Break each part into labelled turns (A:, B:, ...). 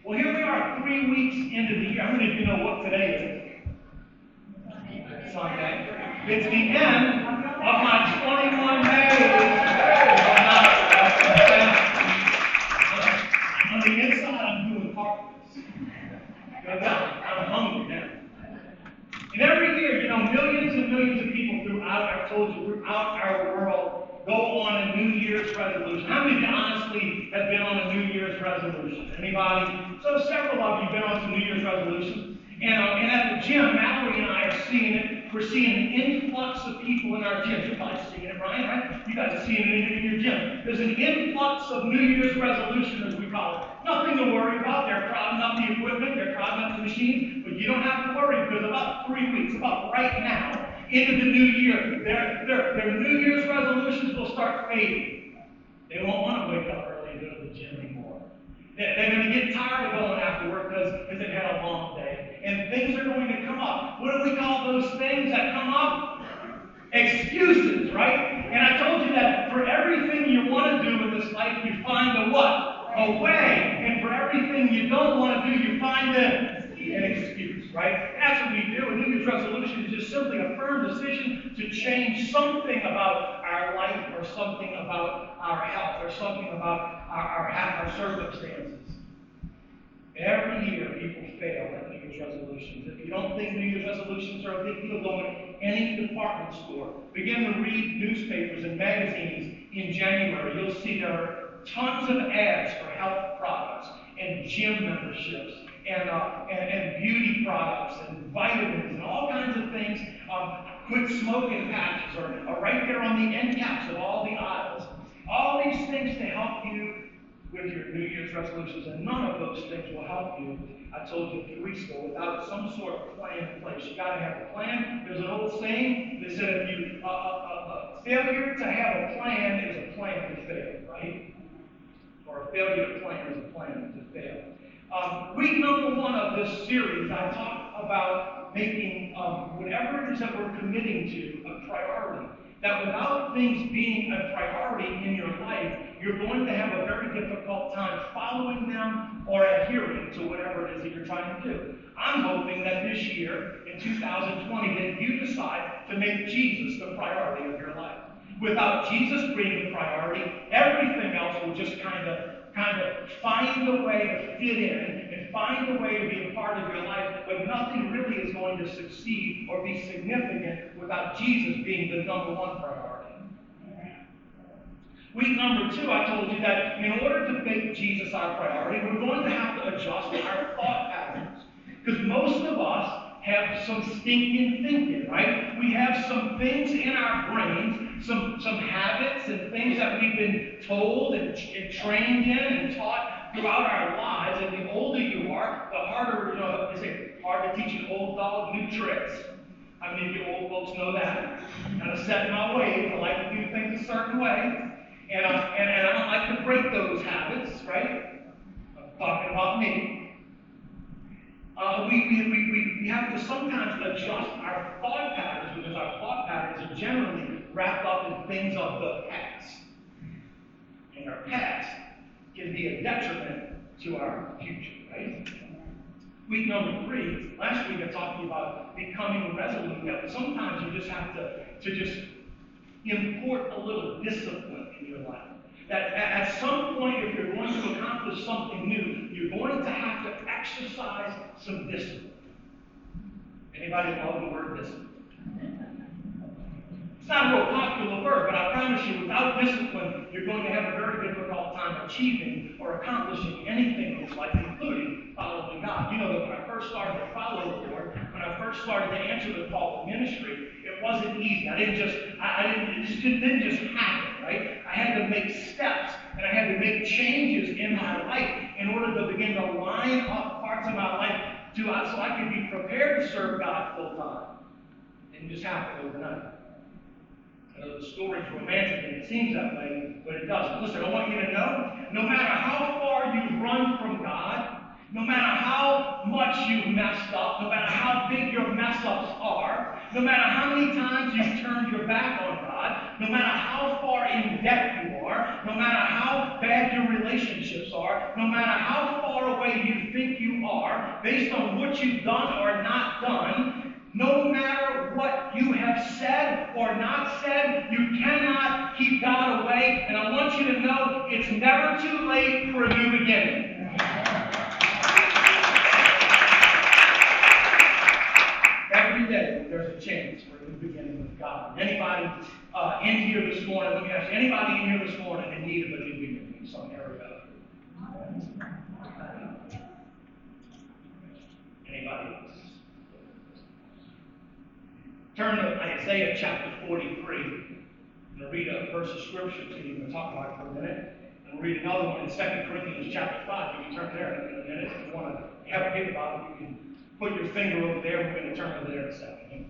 A: Well, here we are 3 weeks into the year. How many of you know what today is? Sunday. It's the end of my 21 days. On the inside, I'm doing cartwheels. I'm hungry now. And every year, millions and millions of people throughout our world go on a New Year's resolution. How many of you honestly have been on a New Year's resolution? Anybody? So several of you have been on some New Year's resolutions. And at the gym, Mallory and I are seeing it. We're seeing an influx of people in our gym. You're probably seeing it, Brian, right? You guys are seeing it in your gym. There's an influx of New Year's resolution, as we call it. Nothing to worry about. They're crowding up the equipment. They're crowding up the machines. But you don't have to worry because about 3 weeks, about right now, into the new year, their New Year's resolutions will start fading. They won't want to wake up early and go to the gym anymore. They're going to get tired of going after work because they've had a long day. And things are going to come up. What do we call those things that come up? Excuses, right? And I told you that for everything you want to do in this life, you find a what? A way. And for everything you don't want to do, you find an excuse, right? That's what we do. A New Year's resolution is just simply a firm decision to change something about our life or something about our health or something about our circumstances. Every year, people fail at New Year's resolutions. If you don't think New Year's resolutions are a big deal, go in any department store. Begin to read newspapers and magazines in January. You'll see there are tons of ads for health products and gym memberships and beauty products and vitamins and all kinds of things. Quit smoking patches are right there on the end caps of all the aisles. All these things to help you with your New Year's resolutions, and none of those things will help you, I told you a few weeks ago, without some sort of plan in place. You got to have a plan. There's an old saying that said if you failure to have a plan is a plan to fail, right? Or a failure to plan is a plan to fail. Week number 1 of this series, I talked about making whatever it is that we're committing to a priority. That without things being a priority in your life, you're going to have a very difficult time following them or adhering to whatever it is that you're trying to do. I'm hoping that this year, in 2020, that you decide to make Jesus the priority of your life. Without Jesus being the priority, everything else will just kind of find a way to fit in and find a way to be a part of your life, but nothing really is going to succeed or be significant without Jesus being the number 1 priority. Week number 2, I told you that in order to make Jesus our priority, we're going to have to adjust our thought patterns. Because most of us have some stinking thinking, right? We have some things in our brains, some habits and things that we've been told and trained in and taught throughout our lives. And the older you are, the harder, they say, hard to teach an old dog new tricks. How many of you old folks know that? Kind of set in my ways. I like to do things a certain way. And I don't like to break those habits, right? I'm talking about me. We have to sometimes adjust our thought patterns because our thought patterns are generally wrapped up in things of the past. And our past can be a detriment to our future, right? Week number 3, last week I talked to you about becoming resolute. That sometimes you just have to just import a little discipline in your life. That at some point, if you're going to accomplish something new, you're going to have to exercise some discipline. Anybody love the word discipline? It's not a real popular word, but I promise you, without discipline, you're going to have a very difficult time achieving or accomplishing anything in this life, including following God. You know that when I first started to follow the Lord, when I first started to answer the call to ministry, it wasn't easy. It didn't just happen, right? I had to make steps, and I had to make changes in my life in order to begin to line up parts of my life so I could be prepared to serve God full time. It didn't just happen overnight. I know the story's romantic and it seems that way, but it doesn't. Listen, I want you to know, no matter how far you've run from God, no matter how much you've messed up, no matter how big your mess-ups are, no matter how many times you've turned your back on God, no matter how far in debt you are, no matter how bad your relationships are, no matter how far away you think based on what you've done or not done, no matter what you have said or not said, you cannot keep God away. And I want you to know it's never too late for a new beginning. Every day there's a chance for a new beginning with God. Anybody in here this morning, let me ask you, anybody in here this morning in need of a new beginning in some area? Anybody else? Turn to Isaiah chapter 43. I'm going to read a verse of scripture to you. I'm going to talk about it for a minute. And we'll read another one in 2 Corinthians chapter 5. You can turn there in a minute. If you want to have a think about it, you can put your finger over there. We're going to turn over there in a second.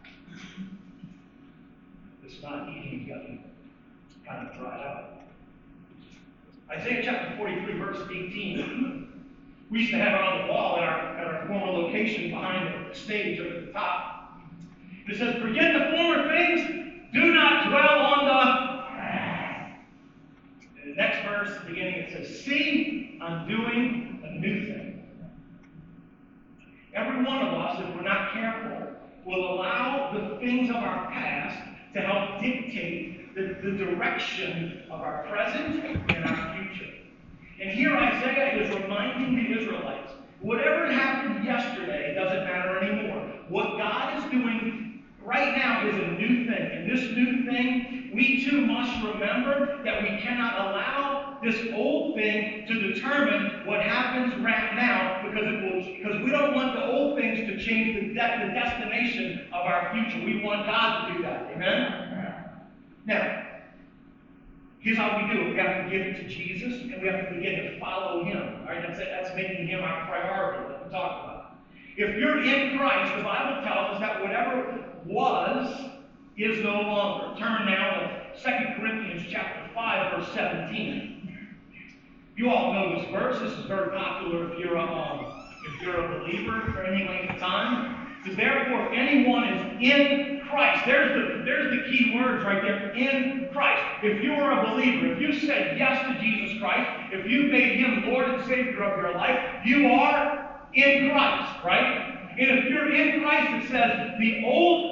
A: It's not eating. It's gotten kind of dried out. Isaiah chapter 43, verse 18. We used to have it on the wall at our former location behind the stage over the top. It says, forget the former things, do not dwell on the past. In the next verse, at the beginning, it says, see, I'm doing a new thing. Every one of us, if we're not careful, will allow the things of our past to help dictate the direction of our present and our future. And here Isaiah is reminding the Israelites, whatever happened yesterday doesn't matter anymore. What God is doing right now is a new thing. And this new thing, we too must remember that we cannot allow this old thing to determine what happens right now, because we don't want the old things to change the destination of our future. We want God to do that. Amen? Now, here's how we do it. We have to give it to Jesus, and we have to begin to follow him. All right, that's making him our priority that we talk about. If you're in Christ, the Bible tells us that whatever was is no longer. Turn now to 2 Corinthians chapter 5, verse 17. You all know this verse. This is very popular if you're a believer for any length of time. It says, therefore, if anyone is in Christ, there's the key words right there, in Christ. If you are a believer, if you said yes to Jesus Christ, if you made him Lord and Savior of your life, you are in Christ, right? And if you're in Christ, it says the old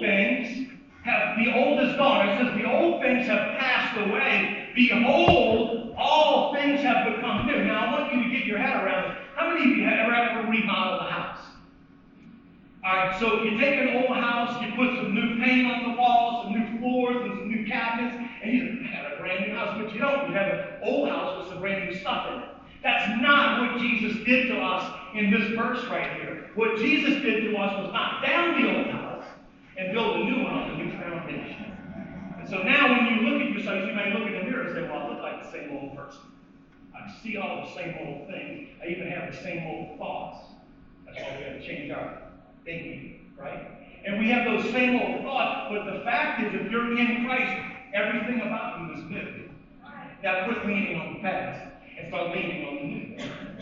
A: is gone. It says the old things have passed away. Behold, all things have become new. Now I want you to get your head around it. How many of you have ever remodeled a house? Alright, so you take an old house, you put some new paint on the walls, some new floors, and some new cabinets, and you have a brand new house, but you don't. You have an old house with some brand new stuff in it. That's not what Jesus did to us in this verse right here. What Jesus did to us was knock down the old house and build a new one on a new foundation. And so now when you look at yourself, you may look in the mirror and say, well, I look like the same old person. I see all the same old things. I even have the same old thoughts. That's why we have to change our thinking, right? And we have those same old thoughts, but the fact is, if you're in Christ, everything about you is new. Now quit leaning on the past and start leaning on the new.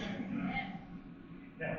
A: Now,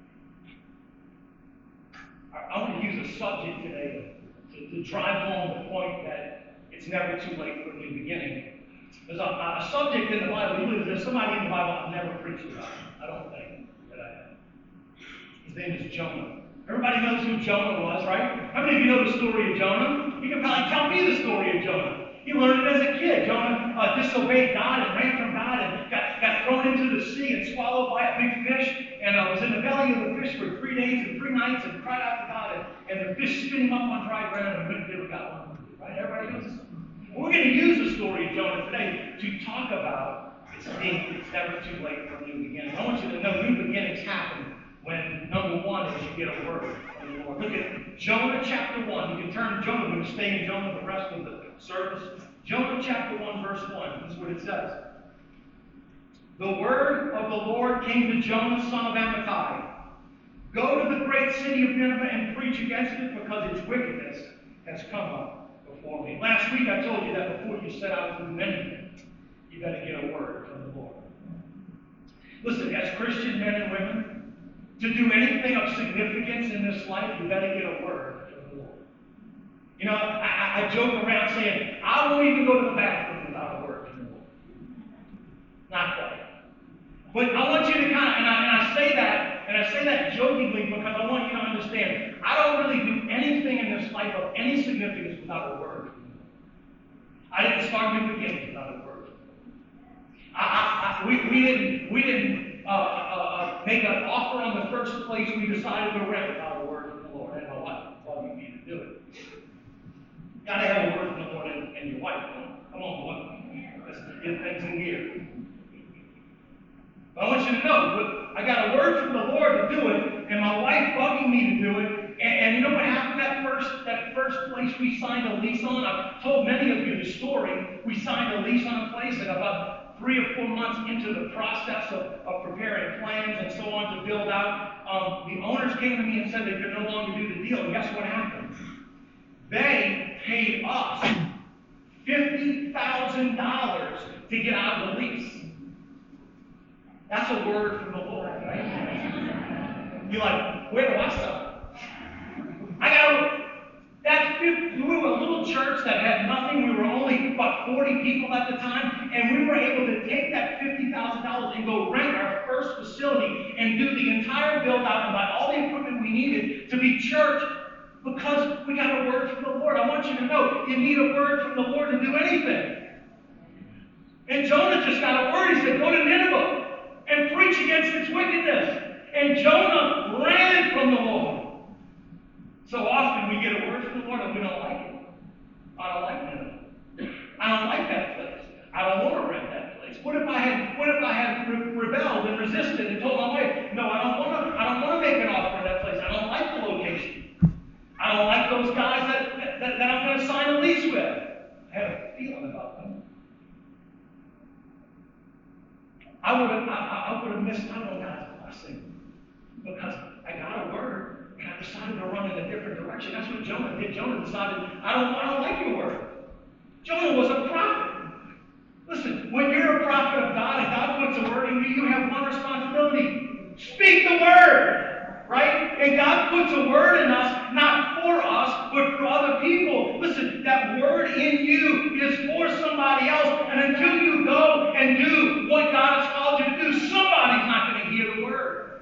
A: I want to use a subject today to drive home the point that it's never too late for a new beginning. There's a subject in the Bible. There's somebody in the Bible I've never preached about. I don't think that I have. His name is Jonah. Everybody knows who Jonah was, right? How many of you know the story of Jonah? You can probably tell me the story of Jonah. You learned it as a kid. Jonah disobeyed God and ran from God and got thrown into the sea and swallowed by a big fish and was in the belly of the fish for 3 days and 3 nights and cried out to God and the fish spit him up on dry ground and never got one. Right? Everybody knows this. We're going to use the story of Jonah today to talk about it's never too late for a new beginning. I want you to know new beginnings happen when, number one, is you get a word from the Lord. Look at Jonah chapter 1. You can turn to Jonah. We're going to stay in Jonah the rest of the service. Jonah chapter 1, verse 1. This is what it says. The word of the Lord came to Jonah, son of Amittai. Go to the great city of Nineveh and preach against it, because its wickedness has come up before me. Last week I told you that before you set out to do anything, you got to get a word from the Lord. Listen, as Christian men and women, to do anything of significance in this life, you better get a word from the Lord. You know, I joke around saying, I won't even go to the bathroom without a word from the Lord. Not quite. But I want you to kind of, and I say that I didn't start new beginnings, in other words. We didn't make an offer on the first place we decided to rent without a word from the Lord. And my wife told me to do it. You got to have a word from the Lord and your wife. Come on, boy. Let's get things in gear. But I want you to know, I got a word from the Lord to do it, and my wife bugging me to do it. And you know what happened that first place we signed a lease on? I've told many of you the story. We signed a lease on a place, and about 3 or 4 months into the process of preparing plans and so on to build out, the owners came to me and said they could no longer do the deal. And guess what happened? They paid us $50,000 to get out of the lease. That's a word from the Lord, right? You're like, where do I start? We were a little church that had nothing. We were only about 40 people at the time, and we were able to take that $50,000 and go rent our first facility and do the entire build-out and buy all the equipment we needed to be church because we got a word from the Lord. I want you to know, you need a word from the Lord to do anything. And Jonah just got a word. He said, go to Nineveh and preach against its wickedness. And Jonah ran from the Lord. So often we get a word from the Lord and we don't like it. I don't like Nineveh. I don't like that place. I don't want to rent that place. What if I had rebelled and resisted and told my wife, no, I don't want to make an offer in that place. I don't like the location. I don't like those guys that I'm going to sign a lease with. I have a feeling about them. I would have missed out on God's blessing because I got a word. And I decided to run in a different direction. That's what Jonah did. Jonah decided, I don't like your word. Jonah was a prophet. Listen, when you're a prophet of God and God puts a word in you, you have one responsibility. Speak the word. Right? And God puts a word in us, not for us, but for other people. Listen, that word in you is for somebody else. And until you go and do what God has called you to do, somebody's not going to hear the word.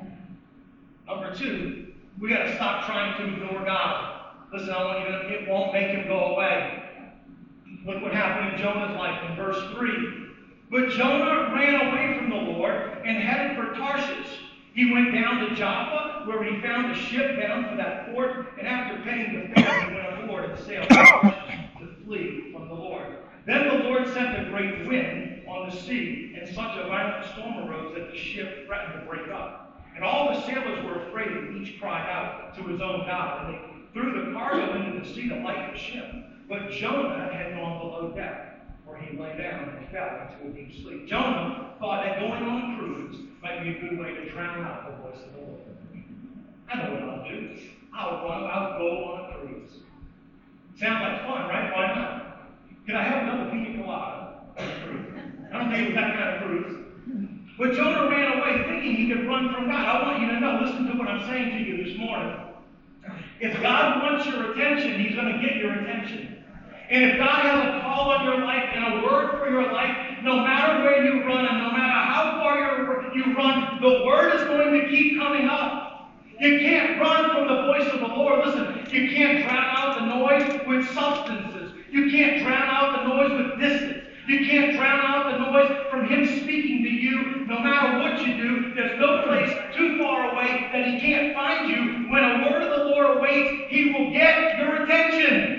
A: Number 2, we got to stop trying to ignore God. Listen, I want you to know, it won't make him go away. Look what happened in Jonah's life in verse 3. But Jonah ran away from the Lord and headed for Tarshish. He went down to Joppa, where he found a ship bound for that port, and after paying the fare, he went aboard and sailed to Tarshish to flee from the Lord. Then the Lord sent a great wind on the sea, and such a violent storm arose that the ship threatened to break up. And all the sailors were afraid, and each cried out to his own God. And they threw the cargo into the sea to light the ship. But Jonah had gone below deck, where he lay down and fell into a deep sleep. Jonah thought that going on a cruise might be a good way to drown out the voice of the Lord. I know what I'll do. I'll go on a cruise. Sounds like fun, right? Why not? Can I have another pina colada on a cruise? I don't think it was that kind of cruise. But Jonah ran away thinking he could run from God. I want you to know, listen to what I'm saying to you this morning. If God wants your attention, he's going to get your attention. And if God has a call on your life and a word for your life, no matter where you run and no matter how far you run, the word is going to keep coming up. You can't run from the voice of the Lord. Listen, you can't drown out the noise with substances. You can't drown out the noise with distance. You can't drown out the noise from him speaking to you. No matter what you do, there's no place too far away that he can't find you. When a word of the Lord awaits, he will get your attention.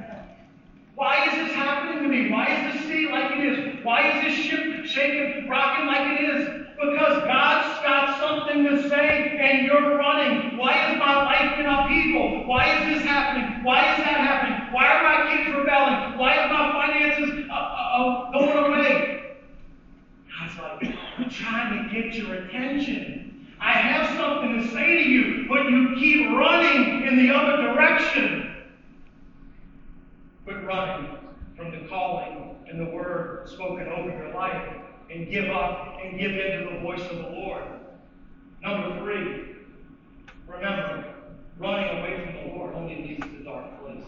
A: Why is this happening to me? Why is this sea like it is? Why is this ship shaking, rocking like it is? Because God's got something to say and you're running. Why is my life in upheaval? Why is this happening? Why is that happening? Why are my kids rebelling? Why is my finances going away? God's like, I'm trying to get your attention. I have something to say to you, but you keep running in the other direction. Quit running from the calling and the word spoken over your life and give up and give in to the voice of the Lord. Number 3, remember, running away from the Lord only leads to dark places.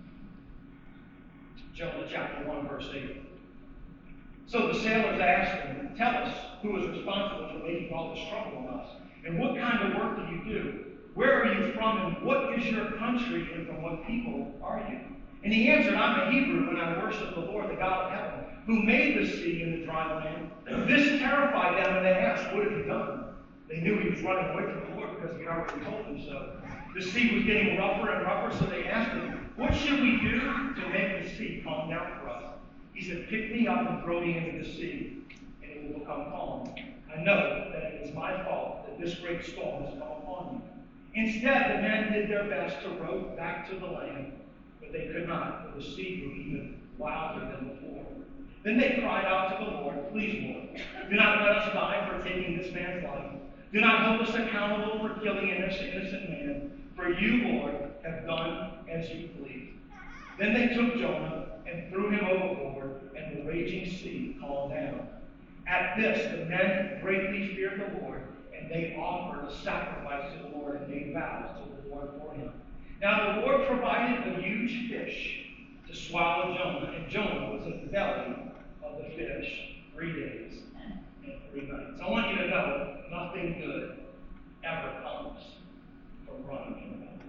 A: Jonah chapter 1, verse 8. So the sailors asked him, tell us who is responsible for making all this trouble on us, and what kind of work do you do? Where are you from, and what is your country, and from what people are you? And he answered, I'm a Hebrew, and I worship the Lord, the God of heaven, who made the sea and the dry land. This terrified them, and they asked, what have you done? They knew he was running away from the Lord because he already told them so. The sea was getting rougher and rougher, so they asked him, what should we do to make the sea calm down for us? He said, pick me up and throw me into the sea, and it will become calm. I know that it is my fault that this great storm has come upon you. Instead, the men did their best to row back to the land, but they could not, for the sea grew even wilder than before. Then they cried out to the Lord, please, Lord, do not let us die for taking this man's life. Do not hold us accountable for killing an innocent man, for you, Lord, have done as you please. Then they took Jonah and threw him overboard, and the raging sea calmed down. At this, the men greatly feared the Lord, and they offered a sacrifice to the Lord and made vows to the Lord for him. Now the Lord provided a huge fish to swallow Jonah, and Jonah was in the belly of the fish 3 days and 3 nights. I want you to know, nothing good ever comes from running from God.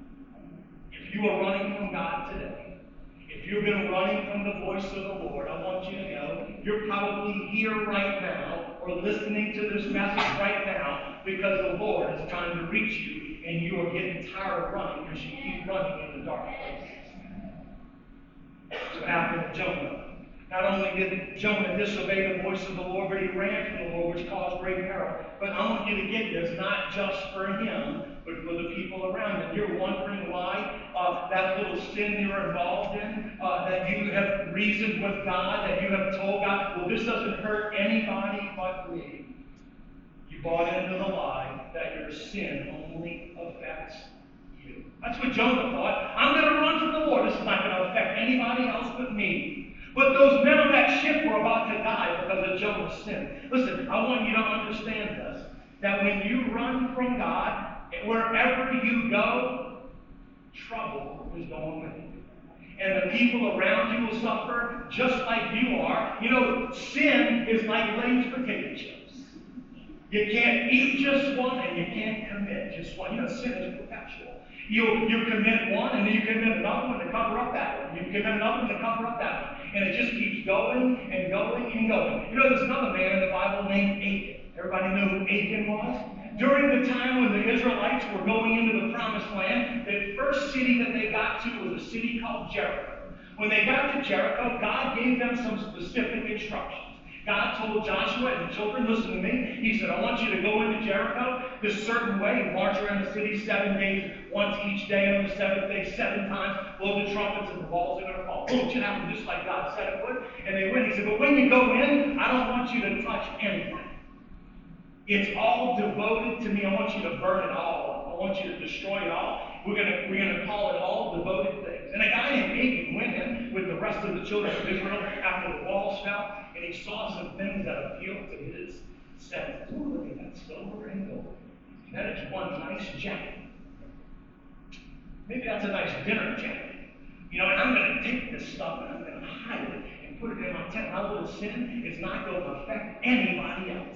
A: If you are running from God today, if you've been running from the voice of the Lord, I want you to know you're probably here right now or listening to this message right now because the Lord is trying to reach you and you are getting tired of running because you keep running in the dark places. That's what happened to Jonah. Not only did Jonah disobey the voice of the Lord, but he ran from the Lord, which caused great peril. But I want you to get this, not just for him, but for the people around him. You're wondering why that little sin you're involved in, that you have reasoned with God, that you have told God, well, this doesn't hurt anybody but me. You bought into the lie that your sin only affects you. That's what Jonah thought. I'm going to run from the Lord. This is not going to affect anybody else but me. But those men on that ship were about to die because of Jonah's sin. Listen, I want you to understand this, that when you run from God, wherever you go, trouble is going with you. And the people around you will suffer just like you are. You know, sin is like Lay's potato chips. You can't eat just one and you can't commit just one. You know, sin is perpetual. You commit one and then you commit another one to cover up that one. You commit another one to cover up that one. And it just keeps going and going and going. You know, there's another man in the Bible named Achan. Everybody know who Achan was? During the time when the Israelites were going into the Promised Land, the first city that they got to was a city called Jericho. When they got to Jericho, God gave them some specific instructions. God told Joshua and the children, listen to me. He said, I want you to go into Jericho this certain way and march around the city 7 days, once each day. On the 7th day, 7 times, blow the trumpets and the walls are going to fall. Boom, it should happen just like God said it would. And they went. He said, but when you go in, I don't want you to touch anything. It's all devoted to me. I want you to burn it all. I want you to destroy it all. We're gonna call it all devoted things. And a guy named Achan went in with the rest of the children of Israel after the walls fell, and he saw some things that appealed to his senses. Ooh, look at that silver and gold. That is one nice jacket. Maybe that's a nice dinner jacket. You know, and I'm going to take this stuff and I'm going to hide it and put it in my tent. My little sin is not going to affect anybody else.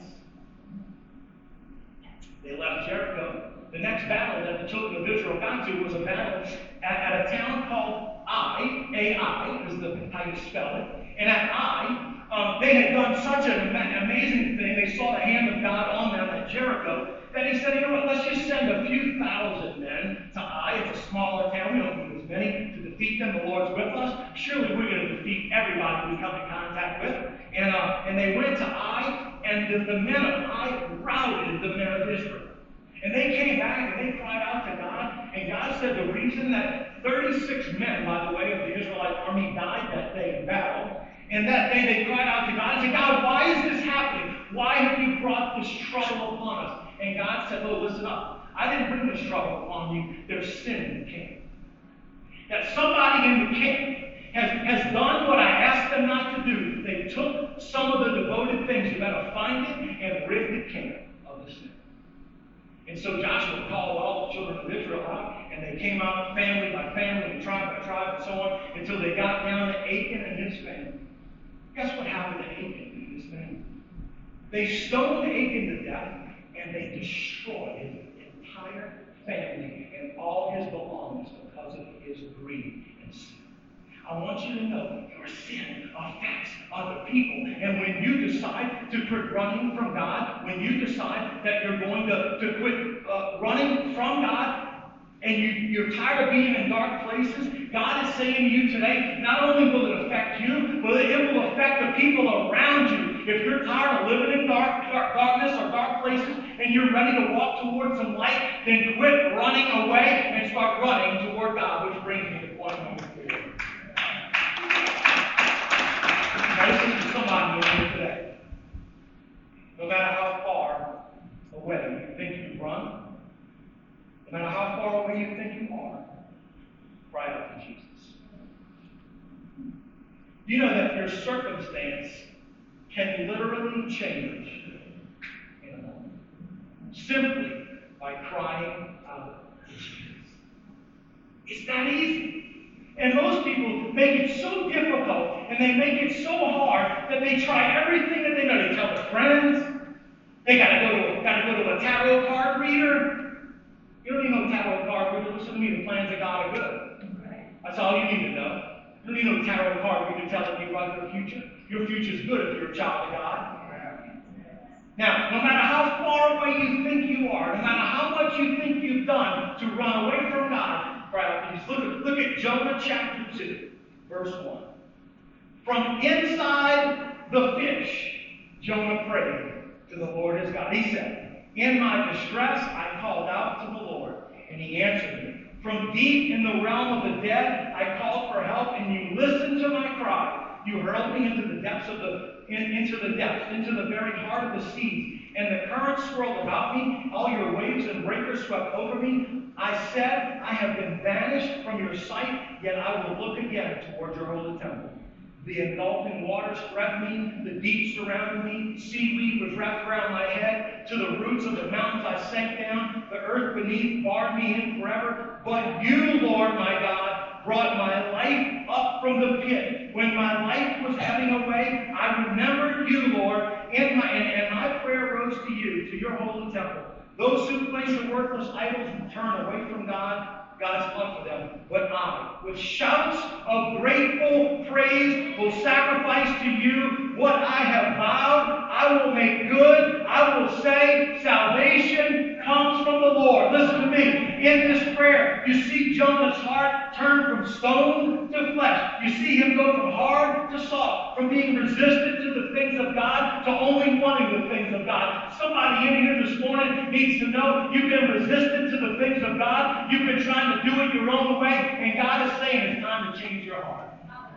A: They left Jericho. The next battle that the children of Israel got to was a battle at a town called Ai. A-I is how you spell it. And at Ai, they had done such an amazing thing. They saw the hand of God on them at Jericho that he said, you know what, let's just send a few thousand men to Ai. It's a smaller town. We don't need as many to defeat them. The Lord's with us. Surely we're going to defeat everybody we come in contact with. And they went to Ai, and the men of Ai routed the men of Israel. And they came back and they cried out to God. And God said the reason that 36 men, by the way, of the Israelite army died that day in battle. And that day they cried out to God and said, God, why is this happening? Why have you brought this trouble upon us? And God said, oh, listen up. I didn't bring this trouble upon you. There's sin in the camp. That somebody in the camp has done what I asked them not to do. They took some of the devoted things. You better find it and rid the camp of the sin. And so Joshua called all the children of Israel out, and they came out family by family and tribe by tribe and so on until they got down to Achan and his family. Guess what happened to Achan and his family? They stoned Achan to death, and they destroyed his entire family and all his belongings because of his greed and sin. I running from God, when you decide that you're going to quit running from God, and you're tired of being in dark places, God is saying to you today, not only will it affect you, but it will affect the people around you. If you're tired of living in darkness or dark places, and you're ready to walk towards some light, then quit running away and start running toward God, which brings me to point number 4. Now listen to somebody in here today. No matter how far away you think you run, no matter how far away you think you are, cry out to Jesus. You know that your circumstance can literally change in a moment, simply by crying out to Jesus. It's that easy. And most people make it so difficult and they make it so hard that they try everything that they know. They tell their friends, they gotta go to a tarot card reader. You don't need no tarot card reader. Listen to me, the plans of God are good. That's all you need to know. You don't need no tarot card reader telling you about your future. Your future's good if you're a child of God. Now, no matter how far away you think you are, no matter how much you think you've done to run away from God, cry out to Jesus. Look at Jonah chapter 2, verse 1. From inside the fish, Jonah prayed to the Lord his God. He said, in my distress, I called out to the Lord, and he answered me. From deep in the realm of the dead, I called for help, and you listened to my cry. You hurled me into the depths, into the very heart of the seas, and the currents swirled about me. All your waves and breakers swept over me. I said, I have been banished from your sight, yet I will look again toward your holy temple. The engulfing waters spread me, the deep surrounded me, seaweed was wrapped around my head, to the roots of the mountains I sank down, the earth beneath barred me in forever. But you, Lord my God, brought my life up from the pit. When my life was ebbing away, I remembered you, Lord, and my prayer rose to you, to your holy temple. Those who place the worthless idols and turn away from God's love for them. But I, with shouts of grateful praise, will sacrifice to you what I have vowed. I will make good. I will say, salvation comes from the Lord. Listen to me. In this prayer, you see Jonah's heart turn from stone to flesh. You see him go from hard to soft, from being resistant to the things of God to only wanting the things of God. Somebody in here this morning needs to know you've been resistant to the things of God. You've been trying to do it your own way, and God is saying it's time to change your heart.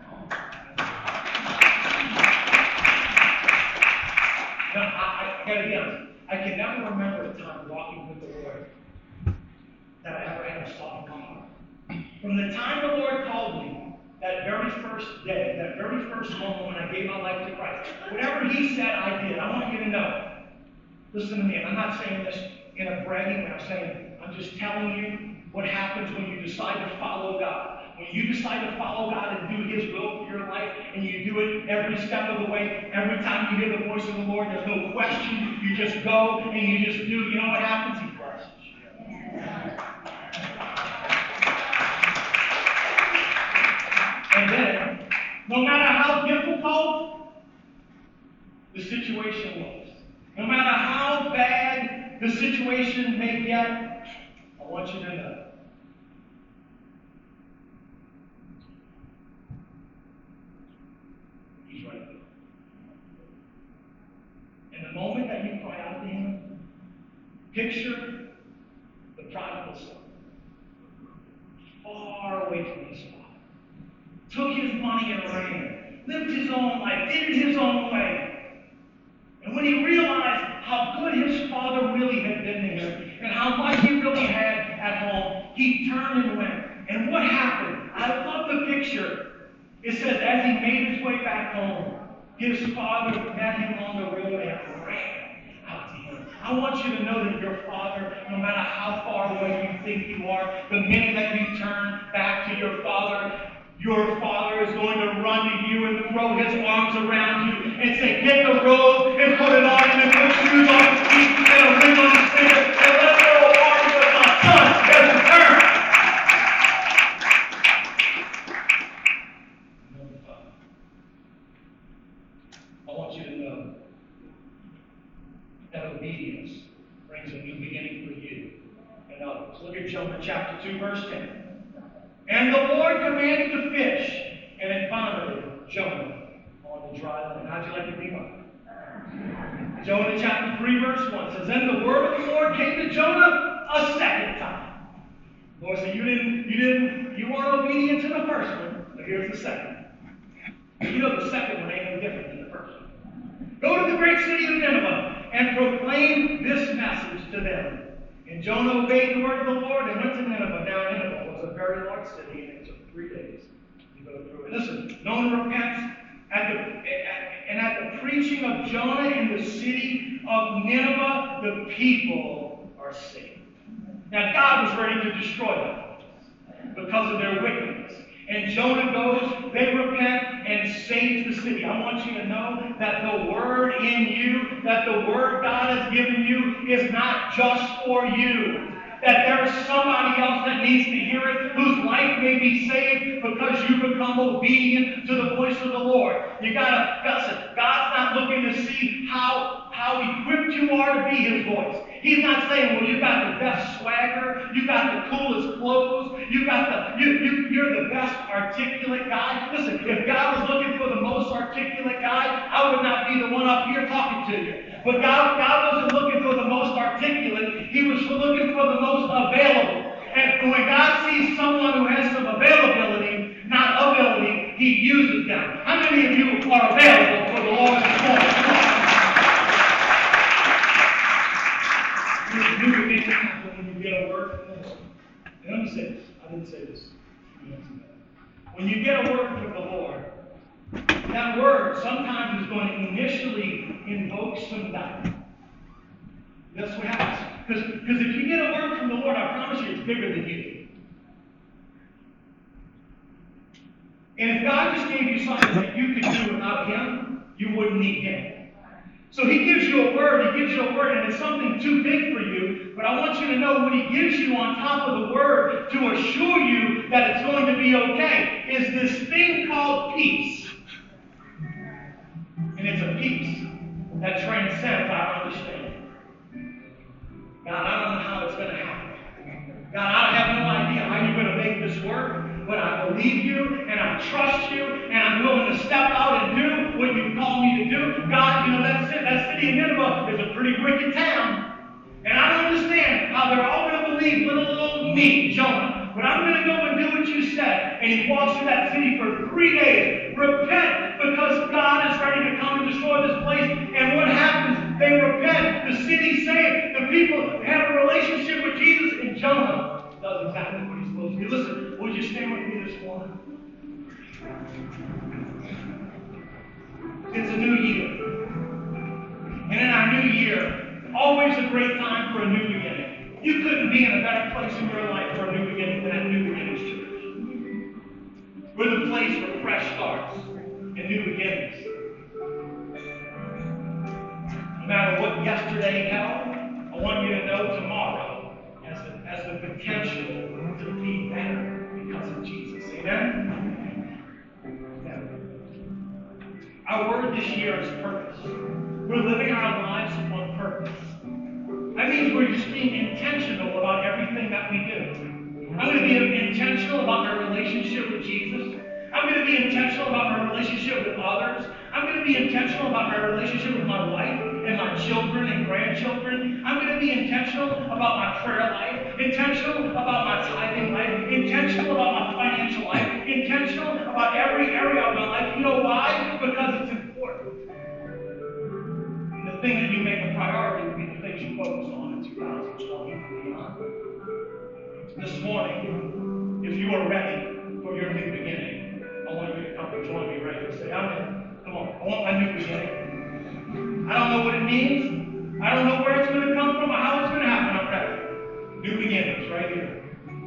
A: Now, I gotta be honest. I can never remember a time walking with the Lord that I ever had a soft heart. From the time the Lord called me, that very first day, that very first moment when I gave my life to Christ, whatever He said, I did. I want you to know. Listen to me. I'm not saying this in a bragging way. I'm just telling you what happens when you decide to follow God. When you decide to follow God and do His will for your life, and you do it every step of the way, every time you hear the voice of the Lord, there's no question. You just go and you just do. You know what happens? He blesses you. And then, no matter how difficult the situation was, no matter how bad the situation may get, I want you to know. He's right there. And the moment that you cry out to Him, picture the prodigal son. Far away from his father. Took his money and ran. Lived his own life. Did it his own way. And when he realized how good his father really had been to him and how much he really had at home, he turned and went. And what happened? I love the picture. It says as he made his way back home, his father met him on the road and ran out to him. I want you to know that your father, no matter how far away you think you are, the minute that you turn back to your father is going to run to you and throw his arms around you and say, get the robe and put it on him and put shoes on his feet and a ring on his finger and let's go to war because my son has returned. I want you to know Jonah chapter 2, verse 10. And the Lord commanded the fish, and it vomited Jonah on the dry land. How'd you like to be one? Jonah chapter 3, verse 1 says, Then the word of the Lord came to Jonah a second time. The Lord said, you weren't obedient to the first one, but here's the second. You know the second one ain't no different than the first one. Go to the great city of Nineveh and proclaim this message to them. And Jonah obeyed the word of the Lord and went to Nineveh. Now Nineveh was a very large city, and it took 3 days to go through it. Listen, no one repents. At the preaching of Jonah in the city of Nineveh, the people are saved. Now God was ready to destroy them because of their wickedness. And Jonah goes, they repent, and saves the city. I want you to know that the word in you, that the word God has given you, is not just for you. That there's somebody else that needs to hear it, whose life may be saved because you become obedient to the voice of the Lord. You gotta, listen, God's not looking to see how equipped you are to be His voice. He's not saying, well, you got the best swagger, you got the coolest clothes, you're the best articulate guy. Listen, if God was looking for the most articulate guy, I would not be the one up here talking to you. But God wasn't looking for the most articulate, He was looking for the most available. And when God sees someone who has some availability, not ability, He uses them. How many of you are available for the Lord this morning? You can make it happen when you get a word from the Lord. And let me say this. I didn't say this. When you get a word from the Lord, that word sometimes is going to initially invoke some doubt. That's what happens. Because if you get a word from the Lord, I promise you it's bigger than you. And if God just gave you something that you could do without Him, you wouldn't need Him. So He gives you a word, and it's something too big for you, but I want you to know what He gives you on top of the word to assure you that it's going to be okay is this thing called peace. And it's a peace that transcends our understanding. God, I don't know how it's going to happen. God, I have no idea how you're going to make this work, but I believe you, and I trust you, and I'm willing to step out and do what you call me to do. God, you know, that city of Nineveh is a pretty wicked town. And I don't understand how they're all going to believe little old me, Jonah. But I'm going to go and do what you said. And he walks through that city for 3 days. Repent, because God is ready to come and destroy this place. And what happens? They repent. The city's saved. The people have a relationship with Jesus. And Jonah does exactly what he's supposed to do. Listen, would you stand with me this morning? It's a new year. And in our new year, always a great time for a new beginning. You couldn't be in a better place in your life for a new beginning than at New Beginnings Church. We're the place for fresh starts and new beginnings. No matter what yesterday held, I want you to know tomorrow has the potential to be better because of Jesus. Amen? Our word this year is purpose. We're living our lives on purpose. That means we're just being intentional about everything that we do. I'm going to be intentional about my relationship with Jesus. I'm going to be intentional about my relationship with others. I'm going to be intentional about my relationship with my wife and my children and grandchildren. I'm going to be intentional about my prayer life, intentional about my tithing life, intentional about my financial life, intentional about every area of my life. You know why? Because it's important. And the thing that you make a priority will be the things you focus on in 2020 and beyond. This morning, if you are ready for your new beginning, I want you to come and join me right here. Say, I'm in. Come on, I want my new beginning. I don't know what it means. I don't know where it's going to come from or how it's going to happen. I'm ready. New beginnings right here.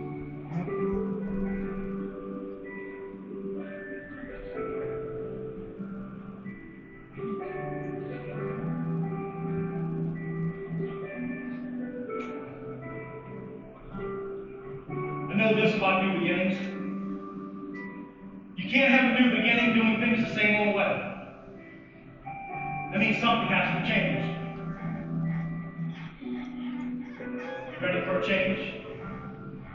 A: I know this about new beginnings. You can't have a new beginning doing things the same old way. That means something has to change. You ready for a change?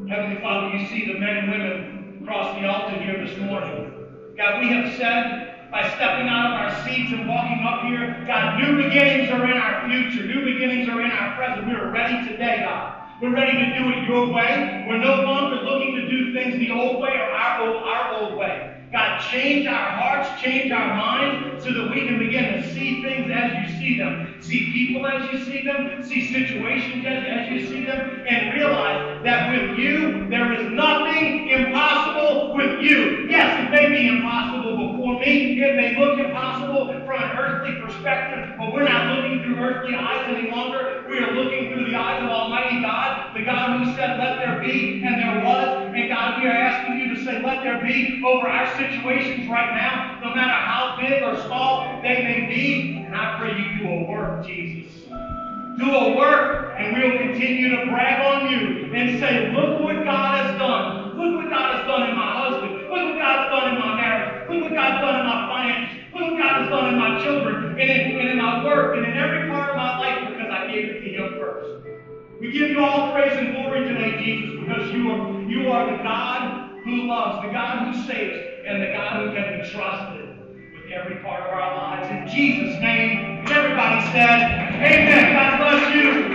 A: Heavenly Father, you see the men and women across the altar here this morning. God, we have said by stepping out of our seats and walking up here, God, new beginnings are in our future. New beginnings are in our present. We are ready today, God. We're ready to do it your way. We're no longer looking to do things the old way or our old way. God, change our hearts, change our minds so that we can begin to see things as you see them. See people as you see them. See situations as you see them. And realize that with you, there is nothing impossible with you. Yes, it may be impossible before me. It may look impossible from an earthly perspective, but we're not looking through earthly eyes any longer. We are looking through the eyes of Almighty God, the God who said, let there be, and there was. And God, we are asking you to say, let there be over our situations right now, no matter how big or small they may be. And I pray you do a work, Jesus. Do a work, and we'll continue to brag on you and say, look what God has done. Look what God has done in my husband. Look what God has done in my marriage. Look what God has done in my finances. Look what God has done in my children and in my work and in every part of my life because I gave it to him first. We give you all praise and glory today, Jesus, because you are the God who loves, the God who saves, and the God who can be trusted with every part of our lives. In Jesus' name, and everybody said, amen. God bless you.